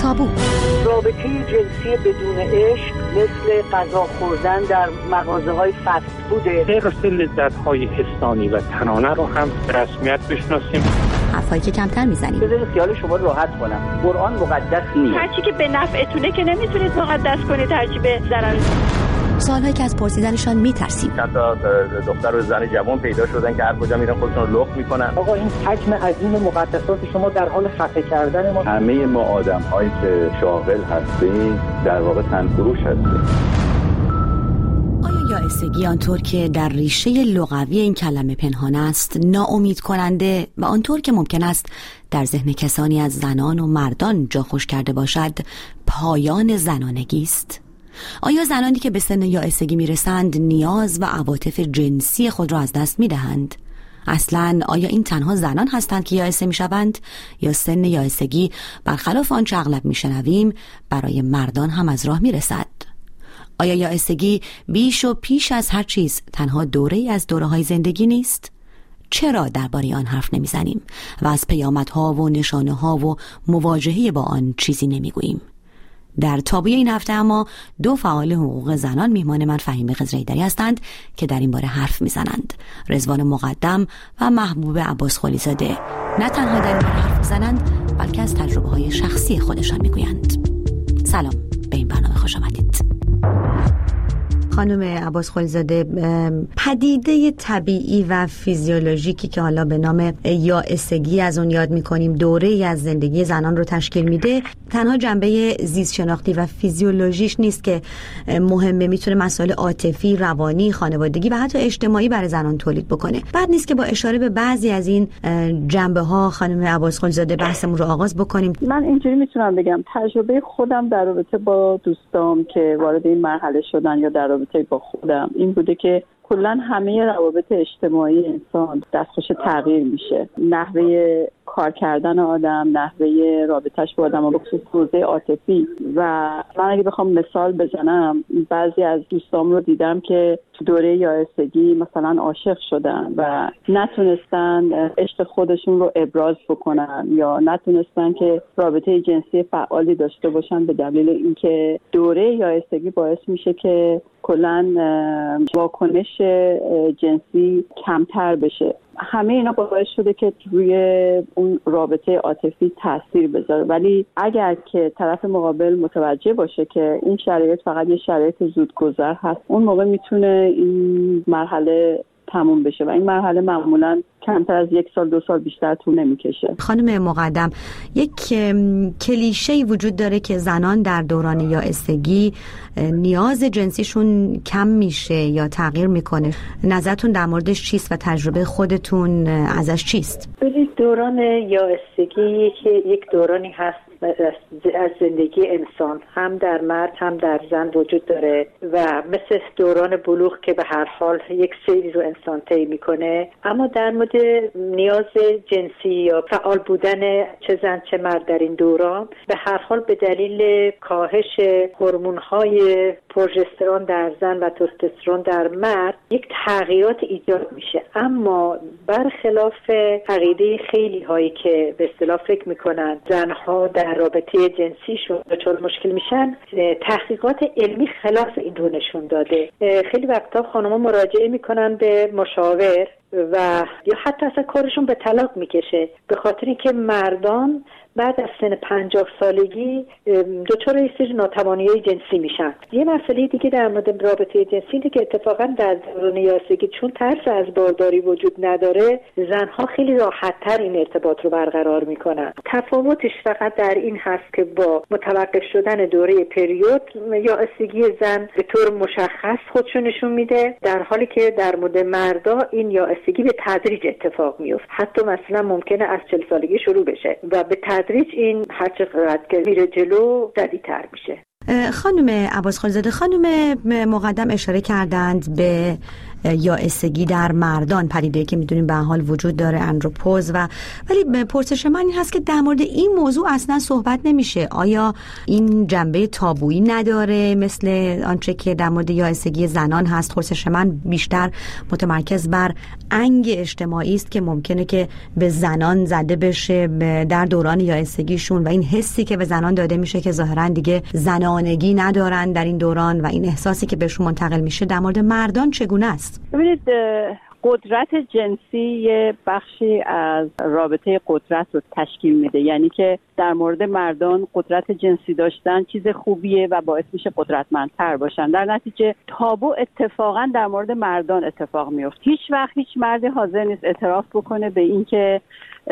تابو. رابطه جنسی بدون عشق مثل غذا خوردن در مغازه‌های فست فوده. حفظ لذت‌های حسانی و تنانه رو هم به رسمیت بشناسیم. حرفایی که کمتر میزنیم. بذارید خیال شما راحت کنم. قرآن مقدس نیست. هرچی که به نفعتونه که نمیتونید مقدس کنید، هرچی به ضرر. سوالهایی که از پرسیدنشان میترسیم. چند تا دختر و زن جوان پیدا شدن که هر کجا میرن خودشون رو لخت میکنن. آقا این حجم عظیم مقدسات شما در حال خفه کردن ما. همه ما آدم‌هایی که شاغل هستیم در واقع تنفروش هستیم. آیا یائسگی آنطور که در ریشه لغوی این کلمه پنهان است، ناامید کننده و آنطور که ممکن است در ذهن کسانی از زنان و مردان جا خوش کرده باشد، پایان زنانگی است؟ آیا زنانی که به سن یائسگی میرسند نیاز و عواطف جنسی خود را از دست میدهند؟ اصلاً آیا این تنها زنان هستند که یائسه میشوند یا سن یائسگی برخلاف آنچه اغلب میشنویم برای مردان هم از راه میرسد؟ آیا یائسگی بیش و پیش از هر چیز تنها دوره‌ای از دوره‌های زندگی نیست؟ چرا درباره آن حرف نمیزنیم و از پیامدها و نشانه‌ها و مواجهه با آن چیزی نمیگوییم؟ در تابوی این هفته اما دو فعال حقوق زنان میهمان من فهیمه خضرایی‌دری هستند که در این باره حرف میزنند. رضوان مقدم و محبوب عباس خلیزاده نه تنها در این باره حرف میزنند بلکه از تجربه‌های شخصی خودشان میگویند. سلام، به این برنامه خوش آمدید. خانم عباس خلیزاده، پدیده طبیعی و فیزیولوژیکی که حالا به نام یائسگی از اون یاد میکنیم دوره‌ای از زندگی زنان رو تشکیل میده، تنها جنبه زیست شناختی و فیزیولوژیش نیست که مهمه، میتونه مسائل عاطفی، روانی، خانوادگی و حتی اجتماعی برای زنان تولید بکنه. بعد نیست که با اشاره به بعضی از این جنبه ها خانم عباس خلیزاده بحثمون رو آغاز بکنیم. من اینجوری میتونم بگم تجربه خودم در رابطه با دوستام که وارد این مرحله شدن یا در رابطه با خودم این بوده که کلا همه روابط اجتماعی انسان دستخوش تغییر میشه. نحوه کار کردن آدم، نحوه رابطه‌اش با آدم، به خصوص حوزه عاطفی. و من اگه بخوام مثال بزنم، بعضی از دوستام رو دیدم که تو دوره یائسگی مثلا عاشق شدن و نتونستن عشق خودشون رو ابراز بکنن یا نتونستن که رابطه جنسی فعالی داشته باشن به دلیل اینکه دوره یائسگی باعث میشه که کلاً واکنش جنسی کمتر بشه. همه اینا باعث شده که روی اون رابطه عاطفی تاثیر بذاره. ولی اگر که طرف مقابل متوجه باشه که این شرایط فقط یه شرایط زودگذر هست، اون موقع میتونه این مرحله تموم بشه و این مرحله معمولاً کمتر از 1 سال 2 سال بیشتر طول نمیکشه. خانم مقدم، یک کلیشه‌ای وجود داره که زنان در دوران یائسگی نیاز جنسیشون کم میشه یا تغییر میکنه. نظرتون در موردش چیست و تجربه خودتون ازش چیست؟ ببینید، دوران یائسگی که یک دورانی هست از زندگی انسان، هم در مرد هم در زن وجود داره و مثل دوران بلوغ که به هر حال یک سیری رو انسان طی میکنه. اما در مورد نیاز جنسی یا فعال بودن چه زن چه مرد در این دوران، به هر حال به دلیل کاهش هورمون‌های پروژسترون در زن و تستوسترون در مرد یک تغییرات ایجاد میشه. اما برخلاف عقیده خیلی هایی که به اصطلاح فکر میکنن زنها در رابطه جنسیشون دچار مشکل میشن، تحقیقات علمی خلاف این رو نشون داده. خیلی وقتا خانم‌ها مراجعه میکنن به مشاور و یا حتی اصلا کارشون به طلاق میکشه به خاطر اینکه مردان بعد از سن 50 سالگی دچار یه سری ناتوانی‌های جنسی میشن. یه مسئله دیگه در مورد رابطه جنسی اینه که اتفاقا در دوران یائسگی چون ترس از بارداری وجود نداره، زنها خیلی راحت‌تر این ارتباط رو برقرار میکنن. تفاوتش فقط در این هست که با متوقف شدن دوره پریود، یائسگی زن به طور مشخص خودشو نشون میده، در حالی که در مورد مردا این یائسگی به تدریج اتفاق میفته. حتی مثلا ممکنه از 40 سالگی شروع بشه و به تدریج این هر چقدر که میره جلو شدیدتر میشه. خانم عباس خلیزاده، خانم مقدم اشاره کردند به یائسگی در مردان، پدیده‌ای که میدونیم به حال وجود داره، اندروپوز. ولی پرسش من این هست که در مورد این موضوع اصلا صحبت نمیشه. آیا این جنبه تابویی نداره مثل آنچه که در مورد یائسگی زنان هست؟ پرسش من بیشتر متمرکز بر انگ اجتماعی است که ممکنه که به زنان زده بشه در دوران یائسگیشون و این حسی که به زنان داده میشه که ظاهرا دیگه زنانگی ندارن در این دوران و این احساسی که بهشون منتقل میشه در مورد مردان چگونه است؟ ببینید، قدرت جنسی یه بخشی از رابطه قدرت رو تشکیل میده. یعنی که در مورد مردان قدرت جنسی داشتن چیز خوبیه و باعث میشه قدرتمندتر باشن. در نتیجه تابو اتفاقا در مورد مردان اتفاق میفته. هیچ وقت هیچ مردی حاضر نیست اعتراف بکنه به این که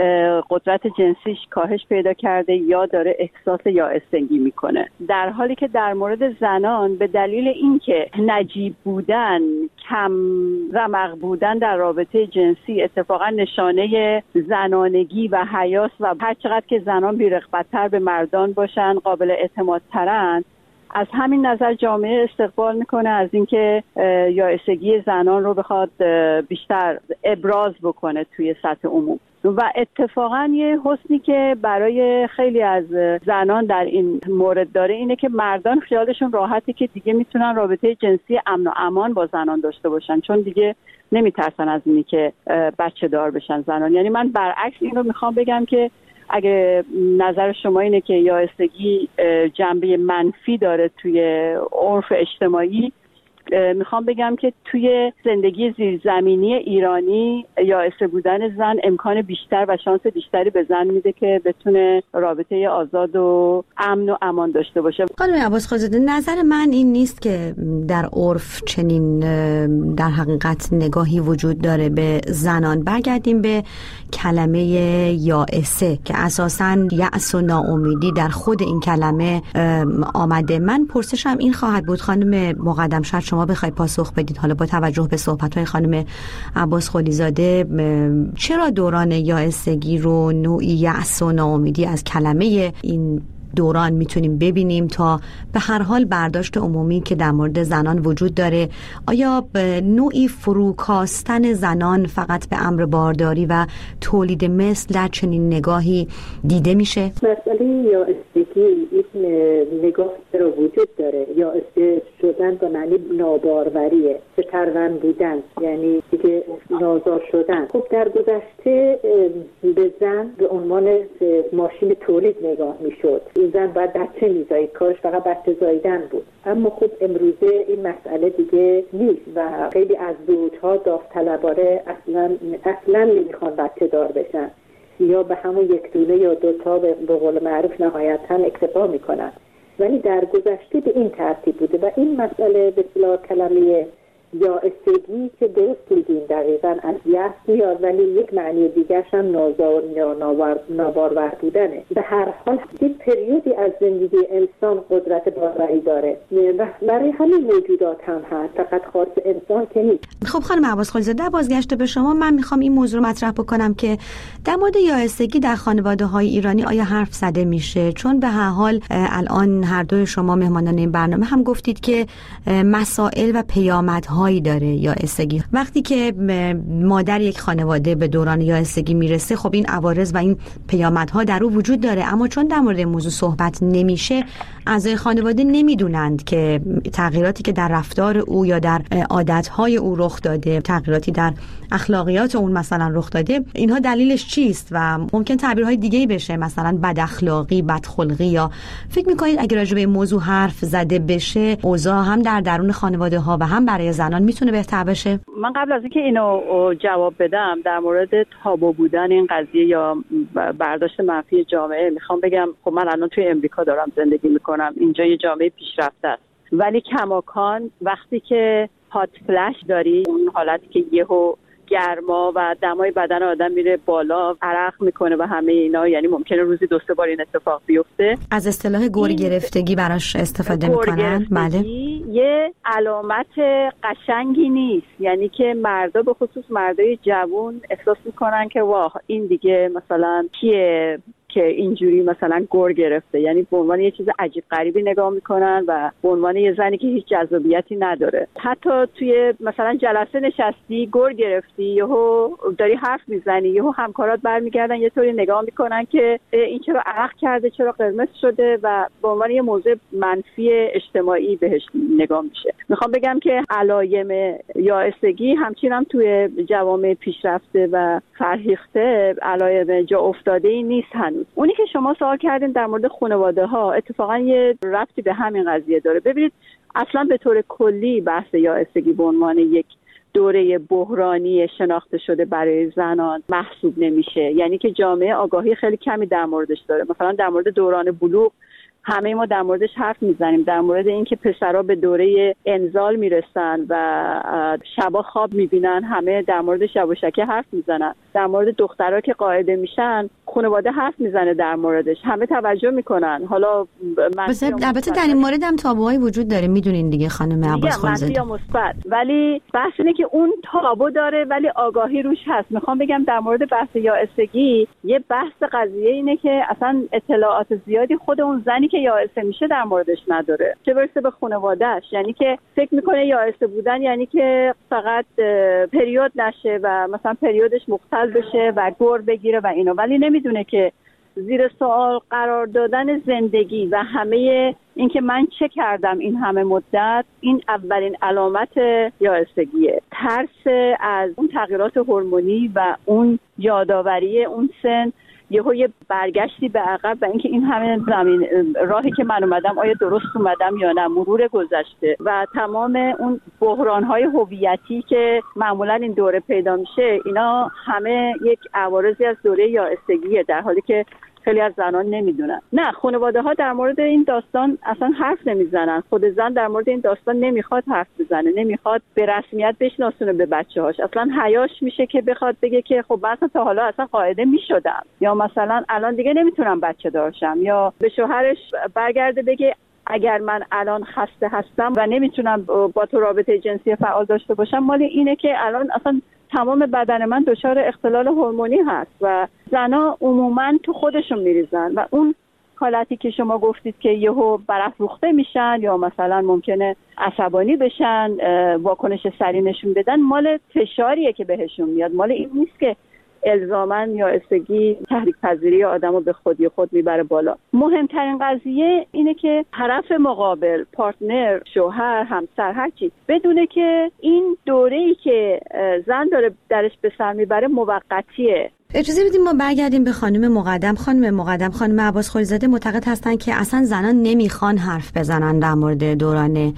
قدرت جنسیش کاهش پیدا کرده یا داره احساس یائسگی میکنه، در حالی که در مورد زنان به دلیل اینکه نجیب بودن، کم رمق بودن در رابطه جنسی اتفاقا نشانه زنانگی و حیاس و هر چقدر که زنان بی‌رغبت‌تر به مردان باشن قابل اعتمادترن، از همین نظر جامعه استقبال میکنه از اینکه یائسگی زنان رو بخواد بیشتر ابراز بکنه توی سطح عموم. و اتفاقا یه حسنی که برای خیلی از زنان در این مورد داره اینه که مردان خیالشون راحته که دیگه میتونن رابطه جنسی امن و امان با زنان داشته باشن، چون دیگه نمیترسن از اینی که بچه دار بشن زنان. یعنی من برعکس این رو میخوام بگم که اگه نظر شما اینه که یائسگی جنبه منفی داره توی عرف اجتماعی، میخوام بگم که توی زندگی زیرزمینی ایرانی یائسه بودن زن امکان بیشتر و شانس بیشتری به زن میده که بتونه رابطه آزاد و امن و امان داشته باشه. خانم عباس‌خان‌زاده، نظر من این نیست که در عرف چنین در حقیقت نگاهی وجود داره به زنان. برگردیم به کلمه یائسه که اساساً یأس و ناامیدی در خود این کلمه آمده. من پرسشم این خواهد بود خانم مقدم، شاید شما بخواید پاسخ بدید، حالا با توجه به صحبت‌های خانم عباس‌خلیزاده، چرا دوران یائسگی رو نوعی یأس و ناامیدی از کلمه این دوران میتونیم ببینیم تا به هر حال برداشت عمومی که در مورد زنان وجود داره؟ آیا به نوعی فروکاستن زنان فقط به امر بارداری و تولید مثل در چنین نگاهی دیده میشه؟ مسئله یائسگی این نگاه رو وجود داره. یائسه شدن به معنی ناباروریه، سترون بودن، یعنی دیگه نازار شدن. خب در گذشته به زن به عنوان ماشین تولید نگاه میشد. این زن باید بچه میزایید، کارش فقط بچه زاییدن بود. اما خب امروزه این مسئله دیگه نیست و خیلی از زوجها داوطلبانه اصلا نمیخوان بچه دار بشن، یا به همون یک دونه یا دوتا به قول معروف نهایتاً اکتفا میکنن. ولی در گذشته به این ترتیب بوده و این مسئله به اصطلاح کلمه یائسگی که درست میگیم دقیقاً از یأس میاد، ولی یک معنی دیگرش هم نازار یا نابارور بودنه. به هر حال یک پریودی از زندگی انسان قدرت باروری داره و برای همین موجودات هم هست، فقط خاص انسان که نیست. خب خانم عباس‌خلیزاده، بازگشت به شما، من میخوام این موضوع رو مطرح بکنم که در مورد یائسگی در خانواده‌های ایرانی آیا حرف زده میشه؟ چون به هر حال الان هر دوی شما مهمانان این برنامه هم گفتید که مسائل و پیامدهایی داره یائسگی. وقتی که مادر یک خانواده به دوران یائسگی میرسه، خب این عوارض و این پیامدها در او وجود داره، اما چون در مورد موضوع صحبت نمیشه، اعضای خانواده نمیدونند که تغییراتی که در رفتار او یا در عادتهای او رخ داده، تغییراتی در اخلاقیات اون مثلا رخ داده، اینها دلیلش چیست و ممکن تعبیرهای دیگه‌ای بشه، مثلا بد اخلاقی، بدخلقی. یا فکر می‌کنید اگه راجع به این موضوع حرف زده بشه، اوضاع هم در درون خانواده‌ها و هم برای زنان میتونه بهتر بشه؟ من قبل از اینکه اینو جواب بدم در مورد تابو بودن این قضیه یا برداشت منفی جامعه میخوام بگم، خب من الان توی امریکا دارم زندگی میکنم، اینجا یه جامعه پیشرفته است، ولی کماکان وقتی که هات فلش داری، اون حالتی که یهو گرما و دمای بدن آدم میره بالا، عرق میکنه و همه اینا، یعنی ممکنه روزی 2-3 بار این اتفاق بیفته. از اصطلاح گور گرفتگی براش استفاده میکنن. بله، یه علامت قشنگی نیست، یعنی که مردا به خصوص مردای جوان احساس میکنن که واه این دیگه مثلا کیه که اینجوری مثلا گر گرفته، یعنی به عنوان یه چیز عجیب غریبی نگاه میکنن و به عنوان یه زنی که هیچ جذابیتی نداره. حتی توی مثلا جلسه نشستی گر گرفتی، یهو داری حرف میزنی، یهو همکارات برمیگردن یه طوری نگاه میکنن که این چرا عرق کرده، چرا قرمز شده و به عنوان یه موضوع منفی اجتماعی بهش نگاه میشه. میخوام بگم که علائم یائسگی همچنان توی جوامع پیشرفته و فرهیخته علائم جا افتاده ای نیست هنوز. اونی که شما سوال کردین در مورد خانواده ها اتفاقا یه ربطی به همین قضیه داره. ببینید اصلا به طور کلی بحث یائسگی به عنوان یک دوره بحرانی شناخته شده برای زنان محسوب نمیشه، یعنی که جامعه آگاهی خیلی کمی در موردش داره. مثلا در مورد دوران بلوغ همه ما در موردش حرف میزنیم، در مورد اینکه پسرها به دوره انزال میرسن و شبا خواب میبینن همه در مورد یواشکی حرف میزنن، در مورد دخترها که قاعده میشن خانواده حرف میزنه در موردش، همه توجه میکنن. حالا البته در این مورد هم تابوهایی وجود داره، میدونین دیگه خانم عباس خانزاده، یا مثبت، ولی بحث اینه که اون تابو داره ولی آگاهی روش هست. میخوام بگم در مورد بحث یائسگی یه بحث قضیه اینه که اصلا اطلاعات زیادی خود اون زنی که یائسه میشه در موردش نداره، چه برسه به خانواده‌اش. یعنی که فکر میکنه یائسه بودن یعنی که فقط پریود نشه و مثلا پریودش مختل بشه و گر بگیره و اینا، ولی نمیدونه که زیر سوال قرار دادن زندگی و همه این که من چه کردم این همه مدت، این اولین علامت یائسگیه. ترس از اون تغییرات هورمونی و اون یادآوری اون سن، یه برگشتی به عقب و اینکه این همه زمین راهی که من اومدم آیا درست اومدم یا نه، مرور گذشته و تمام اون بحران‌های هویتی که معمولا این دوره پیدا میشه، اینا همه یک عوارضی از دوره یائسگیه، در حالی که خیلی از زنان نمیدونن. نه، خانواده ها در مورد این داستان اصلا حرف نمیزنن. خود زن در مورد این داستان نمیخواد حرف بزنه، نمیخواد به رسمیت بشناسونه به بچه‌هاش. اصلا حیاش میشه که بخواد بگه که خب من تا حالا اصلا قاعده میشدم، یا مثلا الان دیگه نمیتونم بچه داشتم، یا به شوهرش برگرده بگه اگر من الان خسته هستم و نمیتونم با تو رابطه جنسی فعال داشته باشم، مال اینه که الان اصلا تمام بدن من دچار اختلال هورمونی هست و زنا عموما تو خودشون میریزن و اون حالتی که شما گفتید که یهو برافروخته میشن یا مثلا ممکنه عصبانی بشن، واکنش سریع نشون بدن، مال فشاریه که بهشون میاد، مال این نیست که الزاماً یائسگی تحریک پذیری آدمو به خودی خود میبره بالا. مهمترین قضیه اینه که طرف مقابل، پارتنر، شوهر، همسر، هر چی، بدونه که این دوره‌ای که زن داره درش به سر میبره موقتیه. اجازه بدیم ما برگردیم به خانم مقدم. خانم عباس خلیزاده معتقد هستن که اصلا زنان نمیخوان حرف بزنن در مورد دوران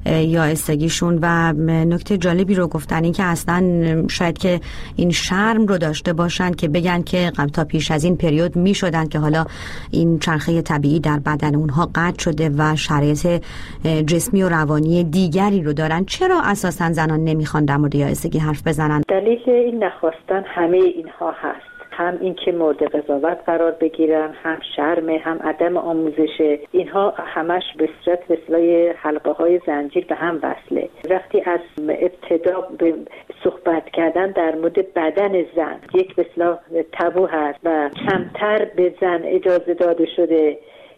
یائسگیشون و نکته جالبی رو گفتن، این که اصلا شاید که این شرم رو داشته باشن که بگن که تا پیش از این پریود میشدن که حالا این چرخه طبیعی در بدن اونها قطع شده و شرایط جسمی و روانی دیگری رو دارن. چرا اساسا زنان نمیخوان در مورد یائسگی حرف بزنن؟ دلیل این نخواستن همه اینها هست، هم این که مورد قضاوت قرار بگیرن، هم شرم، هم عدم آموزش. اینها همش به صورت مثل حلقه های زنجیر به هم وصله. وقتی از ابتدا به صحبت کردن در مورد بدن زن یک مثلا تابو هست و کمتر به زن اجازه داده شده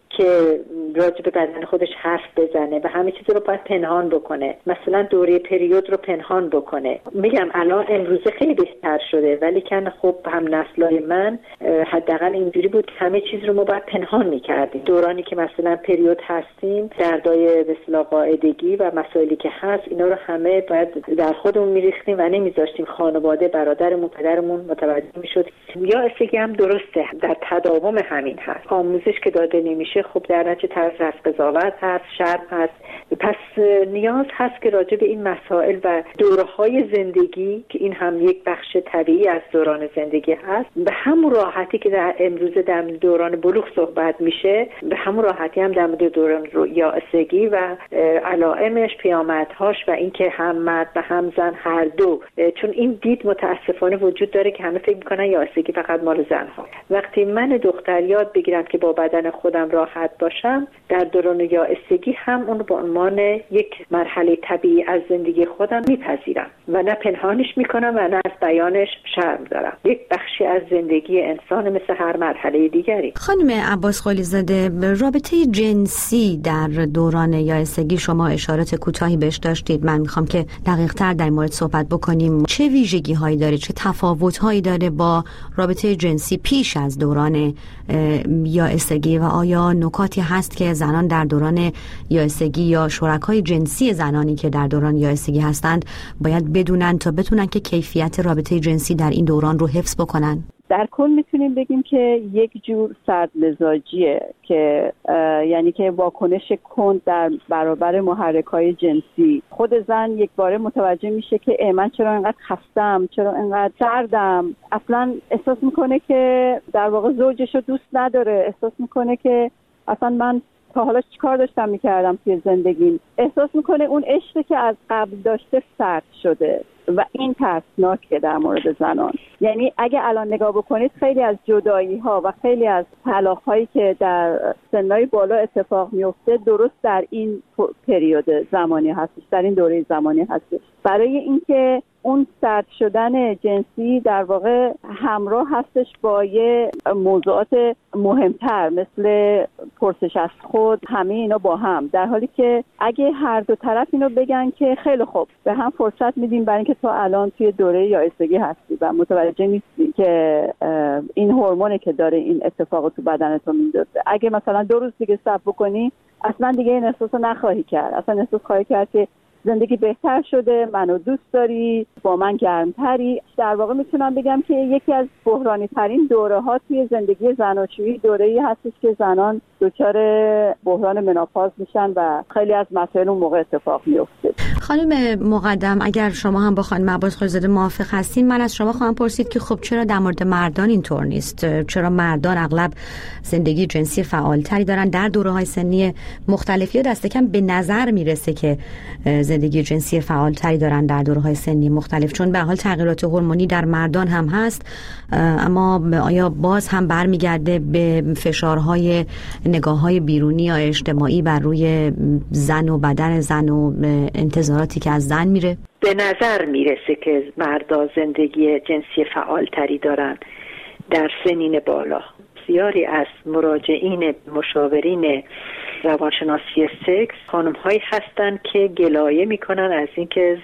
که راجع به بدن خودش حرف بزنه و همه چیز رو باید پنهان بکنه، مثلا دوره پریود رو پنهان بکنه. میگم الان امروزه خیلی بهتر شده، ولی که خب هم نسلای من حداقل اینجوری بود که همه چیز رو ما باید پنهان میکردیم. دورانی که مثلا پریود هستیم، دردای مثلا قاعدگی و مسائلی که هست، اینا رو همه باید در خودمون میریختیم و نمیذاشتیم خانواده، برادرمون، پدرمون متوجه میشد. یائسگی هم درسته در تداوم همین هست، آموزش که داده نمیشه، خب در نتیجه طرز از قضاوت هست، شرم هست. پس نیاز هست که راجع به این مسائل و دوره‌های زندگی که این هم یک بخش طبیعی از دوران زندگی هست، به همون راحتی که در امروزه در دوران بلوغ صحبت میشه، به همون راحتی هم در مورد دوران یائسگی و علائمش، پیامدهاش و اینکه هم مرد و هم زن هر دو، چون این دید متاسفانه وجود داره که همه فکر میکنن یائسگی فقط مال زن ها. وقتی من دختر یاد بگیرم که با بدن خودم راحت ناراحت باشم در دوران یائسگی هم اون به عنوان یک مرحله طبیعی از زندگی خودم میپذیرم و نه پنهانش میکنم و نه از بیانش شرم دارم. یک بخشی از زندگی انسان مثل هر مرحله دیگری. خانم عباس قلی زاده، رابطه جنسی در دوران یائسگی شما اشارات کوتاهی بهش داشتید. من میخوام که دقیق تر در مورد صحبت بکنیم. چه ویژگی هایی داره، چه تفاوت هایی داره با رابطه جنسی پیش از دوران یائسگی و آیا نکاتی هست که زنان در دوران یائسگی یا شرکای جنسی زنانی که در دوران یائسگی هستند باید بدونن تا بتونن که کیفیت رابطه جنسی در این دوران رو حفظ بکنن؟ در کل میتونیم بگیم که یک جور سردمزاجیه که یعنی که واکنش کند در برابر محرک‌های جنسی. خود زن یک باره متوجه میشه که من چرا اینقدر خستم، چرا اینقدر سردم. اصلا احساس میکنه که در واقع زوجش رو دوست نداره، احساس میکنه که اصلا من تا حالا چیکار داشتم میکردم توی زندگیم. احساس میکنه اون عشقی که از قبل داشته سرد شده و این ترسناکه در مورد زنان. یعنی اگه الان نگاه بکنید خیلی از جدایی ها و خیلی از طلاق هایی که در سنهای بالا اتفاق میفته درست در این پریود زمانی هستش، در این دوره زمانی هستش، برای اینکه اون سرد شدن جنسی در واقع همراه هستش با یه موضوعات مهمتر مثل پرسش از خود، همه اینا با هم، در حالی که اگه هر دو طرف اینو بگن که خیلی خوب به هم فرصت میدیم برای اینکه تو الان توی دوره یائسگی هستی و متوجه نیستی که این هورمونه که داره این اتفاق تو بدن تو میندازه، اگه مثلا 2 روز دیگه صبر بکنی اصلا دیگه این احساسو نخواهی کرد، اصلا احساس خواهی کرد که زندگی بهتر شده، منو دوست داری، با من گرمتری. در واقع میتونم بگم که یکی از بحرانی ترین دوره ها توی زندگی زناشویی دوره‌ای هستش که زنان دچار بحران مناپاز میشن و خیلی از مسائل اون موقع اتفاق میفته. خانم مقدم، اگر شما هم با خانم عباس قلی زاده موافق هستین، من از شما خواهم پرسید که خب چرا در مورد مردان اینطور نیست؟ چرا مردان اغلب زندگی جنسی فعالتری دارن در دوره‌های سنی مختلفی و دست کم به نظر میرسه که زندگی جنسی فعالتری دارن در دوره‌های سنی مختلف، چون به حال تغییرات هورمونی در مردان هم هست، اما آیا باز هم برمیگرده به فشارهای نگاه‌های بیرونی یا اجتماعی بر روی زن و بدن زن و انتظاراتی که از زن میره؟ به نظر میرسه که مردا زندگی جنسی فعالتری دارن در سنین بالا. بسیاری از مراجعین مشاورین روانشناسی سکس خانم‌هایی هستن که گلایه میکنن از اینکه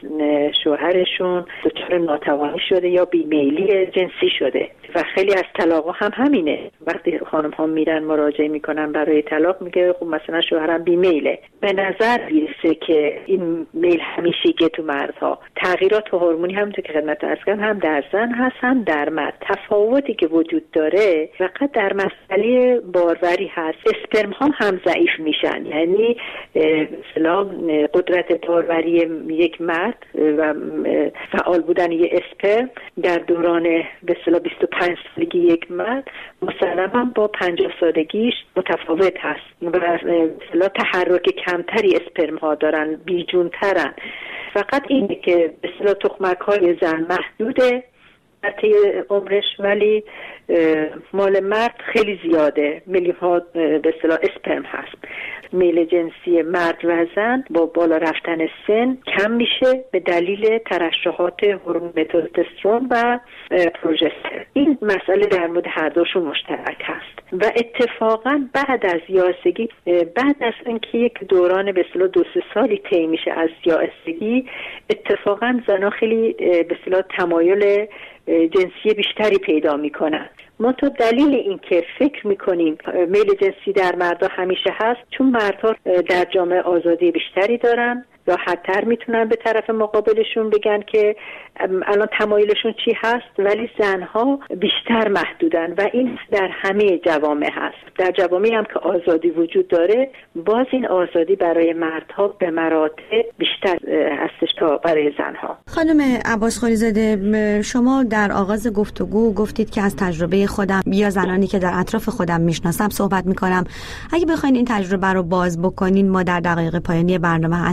شوهرشون دچار ناتوانی شده یا بیمیلی جنسی شده و خیلی از طلاق‌ها هم همینه. وقتی خانم‌ها میرن مراجعه میکنن برای طلاق، میگه خب مثلا شوهرم بیمیله. به نظر میرسه که این میل همیشگی تو مردها، تغییرات هورمونی همونطور که خدمت عرض کردم هم در زن هست هم در مرد. تفاوتی که وجود داره فقط در مسئله باروری هست. اسپرم ها هم ضعیف میشن، یعنی مثلا قدرت باروری یک مرد و فعال بودن یک اسپرم در دوران به اصطلاح 25 سالگی یک مرد مسلماً با 50 سالگیش متفاوت هست و مثلا تحرک کمتری اسپرم ها دارن، بیجونترن. فقط اینه که به اصطلاح تخمک های زن محدوده در طی عمرش، ولی مال مرد خیلی زیاده، میلیون ها به اصطلاح اسپرم هست. میل جنسی مرد و زن با بالا رفتن سن کم میشه به دلیل ترشحات هورمون تستوسترون و پروژسترون. این مسئله در مورد هر دوشون مشترک هست و اتفاقا بعد از یائسگی، بعد از اینکه یک دوران به اصطلاح 2-3 سالی طی میشه از یائسگی، اتفاقا زنها خیلی به اصطلاح تمایل جنسی بیشتری پیدا میکنن. ما تو دلیل این که فکر میکنیم میل جنسی در مردها همیشه هست، چون مردها در جامعه آزادی بیشتری دارن، راحت‌تر میتونن به طرف مقابلشون بگن که الان تمایلشون چی هست، ولی زنها بیشتر محدودن و این در همه جوامع هست. در جوامعی هم که آزادی وجود داره، باز این آزادی برای مردها به مراتب بیشتر هستش تا برای زنها. خانم عباس قلی زاده، شما در آغاز گفتگو گفتید که از تجربه خودم یا زنانی که در اطراف خودم میشناسم صحبت میکنم. اگه بخواید این تجربه رو باز بکنین، ما در دقایق پایانی برنامه هستیم،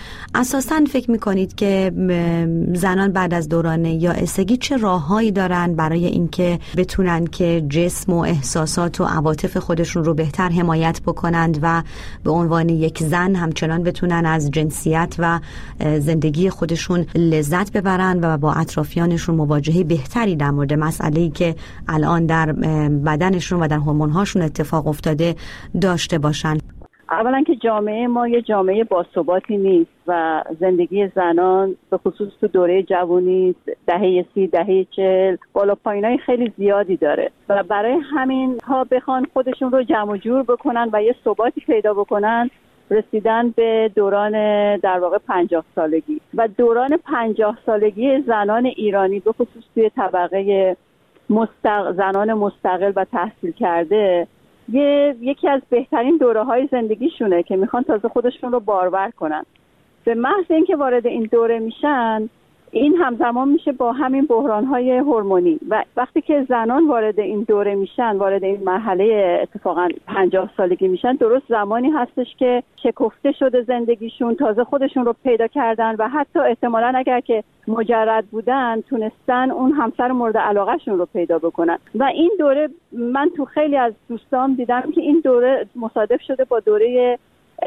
اساساً فکر میکنید که زنان بعد از دوران یائسگی چه راههایی دارن برای اینکه بتونن که جسم و احساسات و عواطف خودشون رو بهتر حمایت بکنند و به عنوان یک زن همچنان بتونن از جنسیت و زندگی خودشون لذت ببرن و با اطرافیانشون مواجهه بهتری در مورد مسئله‌ای که الان در بدنشون و در هورمون‌هاشون اتفاق افتاده داشته باشن؟ اولا که جامعه ما یه جامعه باثباتی نیست و زندگی زنان به خصوص تو دوره جوانی دهه 30 دهه 40 بالا پایینای خیلی زیادی داره و برای همین ها بخوان خودشون رو جمع و جور بکنن و یه ثباتی پیدا بکنن رسیدن به دوران در واقع 50 سالگی و دوران 50 سالگی زنان ایرانی به خصوص توی طبقه زنان مستقل و تحصیل کرده یکی از بهترین دوره‌های زندگیشونه که میخوان تازه خودشون رو بارور کنن. به محض اینکه وارد این دوره میشن این همزمان میشه با همین بحران‌های هورمونی و وقتی که زنان وارد این دوره میشن، وارد این مرحله اتفاقا 50 سالگی میشن، درست زمانی هستش که شکفته شده زندگیشون، تازه خودشون رو پیدا کردن و حتی احتمالاً اگر که مجرد بودن تونستن اون همسر مورد علاقهشون رو پیدا بکنن و این دوره من تو خیلی از دوستان دیدم که این دوره مصادف شده با دوره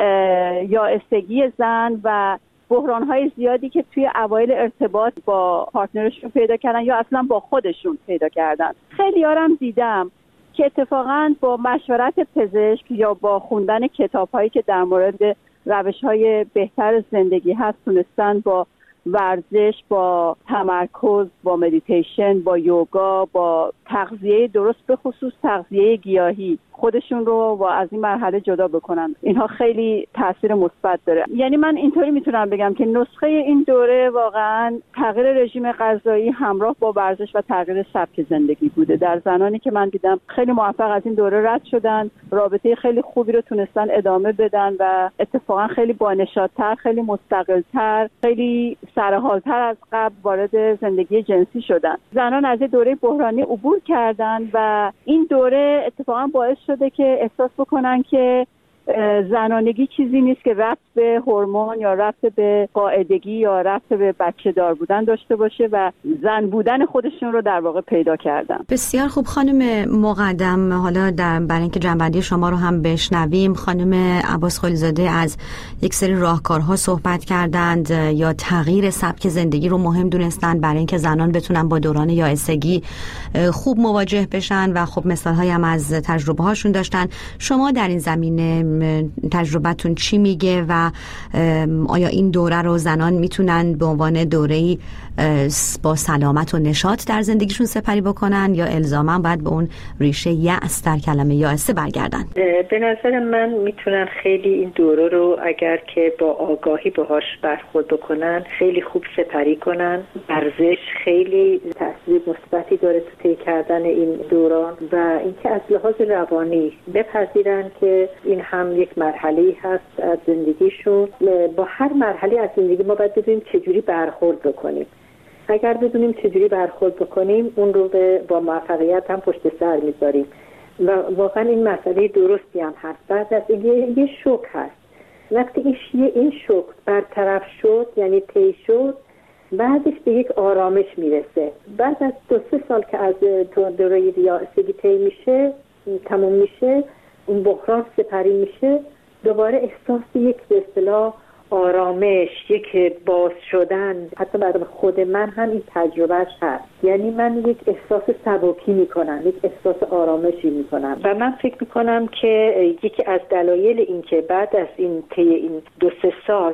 یائسگی زن و بحران‌های زیادی که توی اوایل ارتباط با پارتنرشون پیدا کردن یا اصلا با خودشون پیدا کردن. خیلی هم دیدم که اتفاقاً با مشورت پزشک یا با خوندن کتاب‌هایی که در مورد روش‌های بهتر زندگی هست تونستن با ورزش، با تمرکز، با مدیتیشن، با یوگا، با تغذیه درست به خصوص تغذیه گیاهی خودشون رو و از این مرحله جدا بکنن. اینها خیلی تاثیر مثبت داره. یعنی من اینطوری میتونم بگم که نسخه این دوره واقعا تغییر رژیم غذایی همراه با ورزش و تغییر سبک زندگی بوده. در زنانی که من دیدم خیلی موفق از این دوره رد شدن، رابطه خیلی خوبی رو تونستن ادامه بدن و اتفاقا خیلی بانشادتر، خیلی مستقلتر، خیلی سرحالتر از قبل وارد زندگی جنسی شدن. زنان از دوره بحرانی عبور کردن و این دوره اتفاقا باعث شده که احساس بکنن که زنانگی چیزی نیست که ربط به هورمون یا ربط به قاعدگی یا ربط به بچه دار بودن داشته باشه و زن بودن خودشون رو در واقع پیدا کردن. بسیار خوب خانم مقدم، حالا برای اینکه جنبندی شما رو هم بشنویم، خانم عباس خلیزاده از یک سری راهکارها صحبت کردند یا تغییر سبک زندگی رو مهم دونستند برای اینکه زنان بتونن با دوران یائسگی خوب مواجه بشن و خب مثال‌هایی هم از تجربه هاشون داشتن. شما در این زمینه تجربتون چی میگه و آیا این دوره رو زنان میتونن به عنوان دوره‌ای با سلامت و نشاط در زندگیشون سپری بکنن یا الزاما باید به اون ریشه یأس در کلمه یائسه برگردن؟ به نظر من میتونن خیلی این دوره رو اگر که با آگاهی باهاش برخورد بکنن خیلی خوب سپری کنن. ورزش خیلی تاثیر مثبتی داره تو طی کردن این دوران و اینکه از لحاظ روانی بپذیرن که این هم یک مرحله‌ای هست از زندگیشون. با هر مرحله از زندگی ما باید بدونیم چجوری برخورد بکنیم. اگر بدونیم چجوری برخورد بکنیم اون رو با موفقیت هم پشت سر میذاریم و واقعا این مسئله درستی هم هست. بعد از یه شوک هست، وقتی این شوک برطرف شد یعنی طی شد، بعدش به یک آرامش میرسه. بعد از 2-3 سال که از دوره یائسگی طی میشه، تموم میشه، اون بحران سپری میشه، دوباره احساس یک به اصطلاح آرامش، یک باز شدن. حتی برای خود من هم این تجربهش هست. یعنی من یک احساس سبکی میکنم، یک احساس آرامشی میکنم و من فکر میکنم که یکی از دلایل این که بعد از این طی این 2-3 سال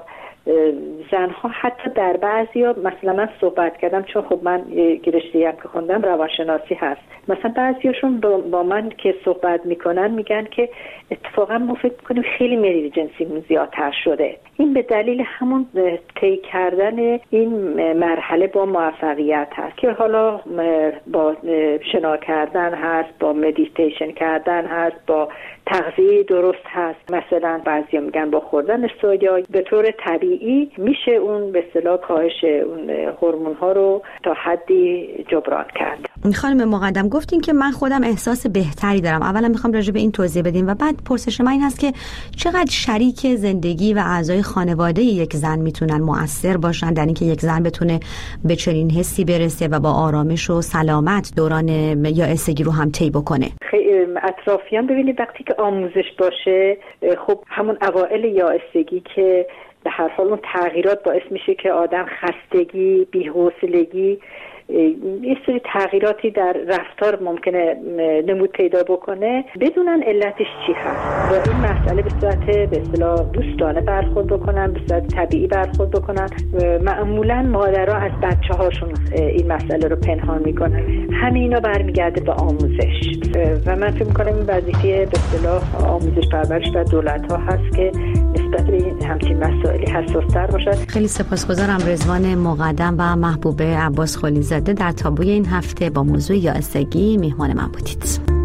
زنها حتی در بعضیا، مثلا من صحبت کردم چون خب من رشته‌ای هم که خوندم روانشناسی هست، مثلا بعضیاشون با من که صحبت میکنن میگن که اتفاقا ما فکر میکنیم خیلی میل جنسیمون زیادتر شده. این به دلیل همون طی کردن این مرحله با موفقیت هست که حالا با شنا کردن هست، با مدیتیشن کردن هست، با تغذیه درست هست. مثلا بعضیا میگن با خوردن سویا به طور طبیعی طبیعی میشه اون به اصطلاح کاهش اون هورمون ها رو تا حدی جبران کرد. خانم مقدم گفتین که من خودم احساس بهتری دارم. اولا میخوام راجع به این توضیح بدیم و بعد پرسش من این هست که چقدر شریک زندگی و اعضای خانواده یک زن میتونن مؤثر باشن در اینکه یک زن بتونه به چنین حسی برسه و با آرامش و سلامت دوران یائسگی رو هم طی بکنه. اطرافیان ببینید وقتی که آموزش باشه، خب همون اوائل یائسگی که به هر حال اون تغییرات باعث میشه که آدم خستگی، بی‌حوصلگی، یه سری تغییراتی در رفتار ممکنه نمود پیدا بکنه، بدونن علتش چی هست و این مسئله به صورت به اصطلاح دوستانه برخورد بکنن، به صورت طبیعی برخورد بکنن. معمولا مادرها از بچه‌هاشون این مسئله رو پنهان میکنن. همینا برمیگرده به آموزش و من فکر میکنم این وظیفه به اصطلاح آموزش پرورش و دولت‌ها هست که نسبت به همچین مسائلی حساس‌تر باشن. خیلی سپاسگزارم. رضوان مقدم و محبوبه عباس خلیزاده در تابوی این هفته با موضوع یائسگی مهمان من بودید.